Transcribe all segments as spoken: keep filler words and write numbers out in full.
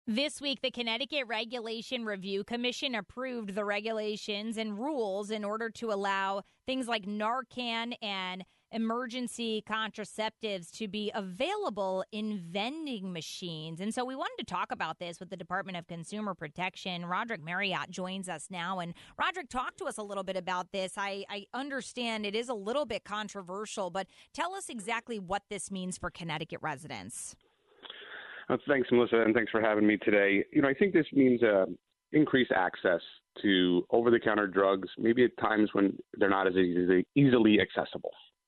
This week, the Connecticut Regulation Review Commission approved the regulations and rules in order to allow things like Narcan and emergency contraceptives to be available in vending machines. And so we wanted to talk about this with the Department of Consumer Protection. Roderick Marriott joins us now. And Roderick, talk to us a little bit about this. I, I understand it is a little bit controversial, but tell us exactly what this means for Connecticut residents. Uh, thanks, Melissa, and thanks for having me today. You know, I think this means uh, increased access to over-the-counter drugs, maybe at times when they're not as easily, easily accessible.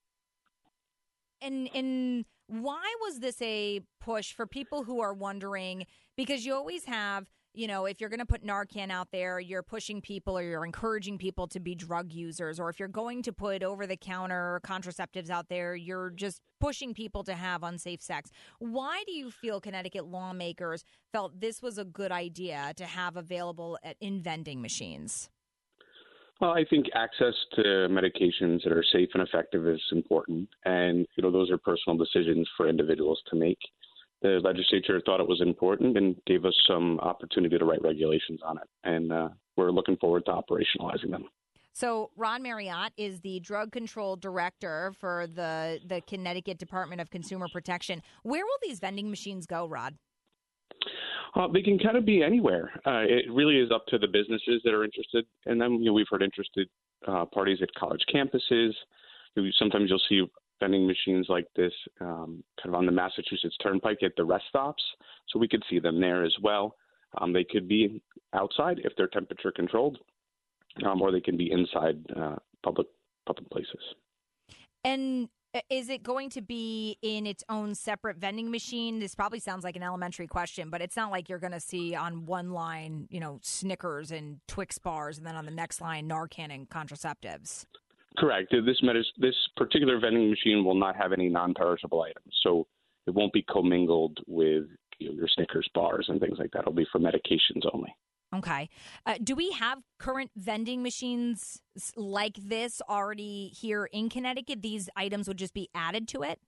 And and why was this a push for people who are wondering? Because you always have, you know, if you're going to put Narcan out there, you're pushing people or you're encouraging people to be drug users. Or if you're going to put over-the-counter contraceptives out there, you're just pushing people to have unsafe sex. Why do you feel Connecticut lawmakers felt this was a good idea to have available at, in vending machines? Well, I think access to medications that are safe and effective is important. And, you know, those are personal decisions for individuals to make. The legislature thought it was important and gave us some opportunity to write regulations on it. And uh, we're looking forward to operationalizing them. So Ron Marriott is the drug control director for the, the Connecticut Department of Consumer Protection. Where will these vending machines go, Rod? Uh, they can kind of be anywhere. Uh, it really is up to the businesses that are interested in them. You know, we've heard interested uh, parties at college campuses. Sometimes you'll see vending machines like this um, kind of on the Massachusetts Turnpike at the rest stops. So we could see them there as well. Um, they could be outside if they're temperature controlled, um, or they can be inside uh, public public places. And is it going to be in its own separate vending machine? This probably sounds like an elementary question, but it's not like you're going to see on one line, you know, Snickers and Twix bars, and then on the next line, Narcan and contraceptives. Correct. This medis- this particular vending machine will not have any non-perishable items, so it won't be commingled with, you know, your Snickers bars and things like that. It'll be for medications only. Okay. Uh, do we have current vending machines like this already here in Connecticut? These items would just be added to it?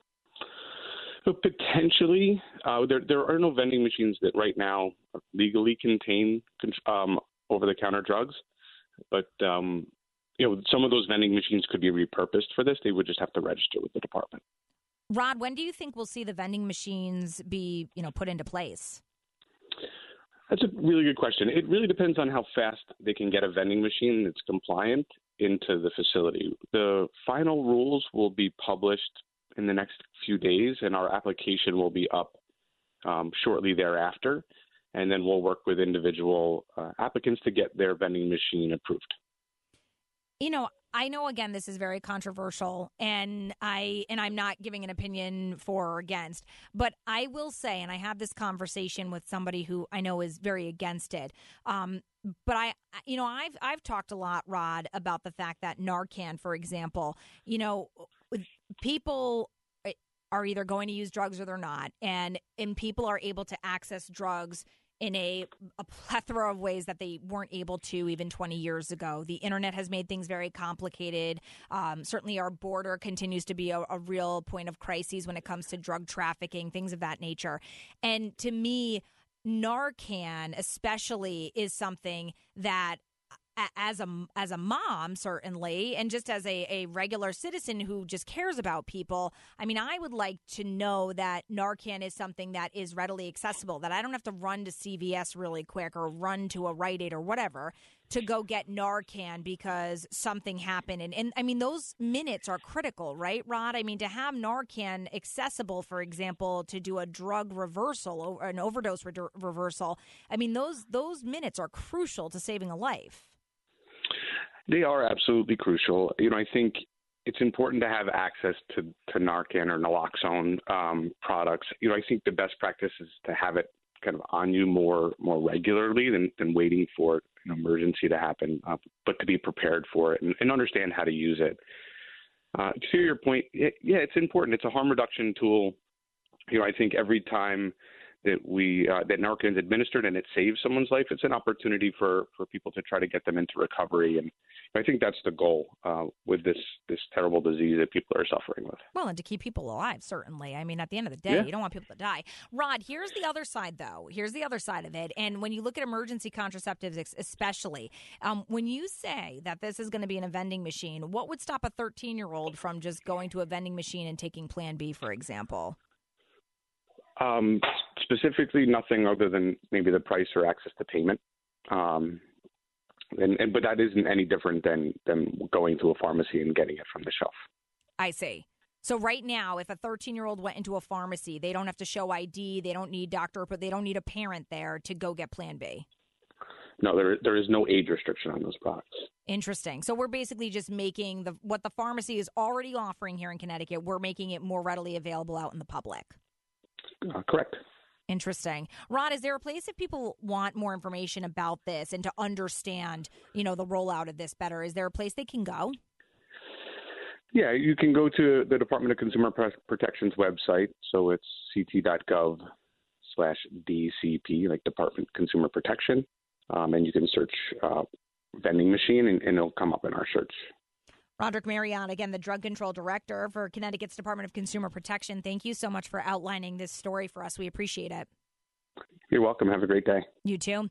Potentially. Uh, there, there are no vending machines that right now legally contain um, over-the-counter drugs. But, um, you know, some of those vending machines could be repurposed for this. They would just have to register with the department. Rod, when do you think we'll see the vending machines be, you know, put into place? That's a really good question. It really depends on how fast they can get a vending machine that's compliant into the facility. The final rules will be published in the next few days, and our application will be up um, shortly thereafter. And then we'll work with individual uh, applicants to get their vending machine approved. You know, I know, again, this is very controversial, and I and I'm not giving an opinion for or against, but I will say, and I had this conversation with somebody who I know is very against it. Um, but I, you know, I've I've talked a lot, Rod, about the fact that Narcan, for example, you know, people are either going to use drugs or they're not, and and people are able to access drugs in a, a plethora of ways that they weren't able to even twenty years ago. The internet has made things very complicated. Um, certainly our border continues to be a, a real point of crises when it comes to drug trafficking, things of that nature. And to me, Narcan especially is something that as a as a mom, certainly, and just as a, a regular citizen who just cares about people, I mean, I would like to know that Narcan is something that is readily accessible, that I don't have to run to C V S really quick or run to a Rite Aid or whatever to go get Narcan because something happened. And, and I mean, those minutes are critical, right, Rod? I mean, to have Narcan accessible, for example, to do a drug reversal or an overdose re- reversal, I mean, those those minutes are crucial to saving a life. They are absolutely crucial. You know, I think it's important to have access to, to Narcan or naloxone um, products. You know, I think the best practice is to have it kind of on you more more regularly than, than waiting for an emergency to happen, uh, but to be prepared for it and, and understand how to use it. Uh, to your point, it, yeah, it's important. It's a harm reduction tool. You know, I think every time that we uh, that Narcan's administered and it saves someone's life, it's an opportunity for, for people to try to get them into recovery. And I think that's the goal uh, with this this terrible disease that people are suffering with. Well, and to keep people alive, certainly. I mean, at the end of the day, yeah. you don't want people to die. Rod, here's the other side, though. Here's the other side of it. And when you look at emergency contraceptives especially, um, when you say that this is going to be in a vending machine, what would stop a thirteen-year-old from just going to a vending machine and taking Plan B, for example? Um, specifically, nothing other than maybe the price or access to payment. Um, and, and but that isn't any different than, than going to a pharmacy and getting it from the shelf. I see. So right now, if a thirteen-year-old went into a pharmacy, they don't have to show I D, they don't need doctor, but they don't need a parent there to go get Plan B. No, there there is no age restriction on those products. Interesting. So we're basically just making the what the pharmacy is already offering here in Connecticut, we're making it more readily available out in the public. Uh, correct. Interesting. Rod, is there a place if people want more information about this and to understand, you know, the rollout of this better? Is there a place they can go? Yeah, you can go to the Department of Consumer Protection's website. So it's ct.gov slash DCP, like Department of Consumer Protection. Um, and you can search uh, vending machine and, and it'll come up in our search. Roderick Marriott, again, the drug control director for Connecticut's Department of Consumer Protection. Thank you so much for outlining this story for us. We appreciate it. You're welcome. Have a great day. You too.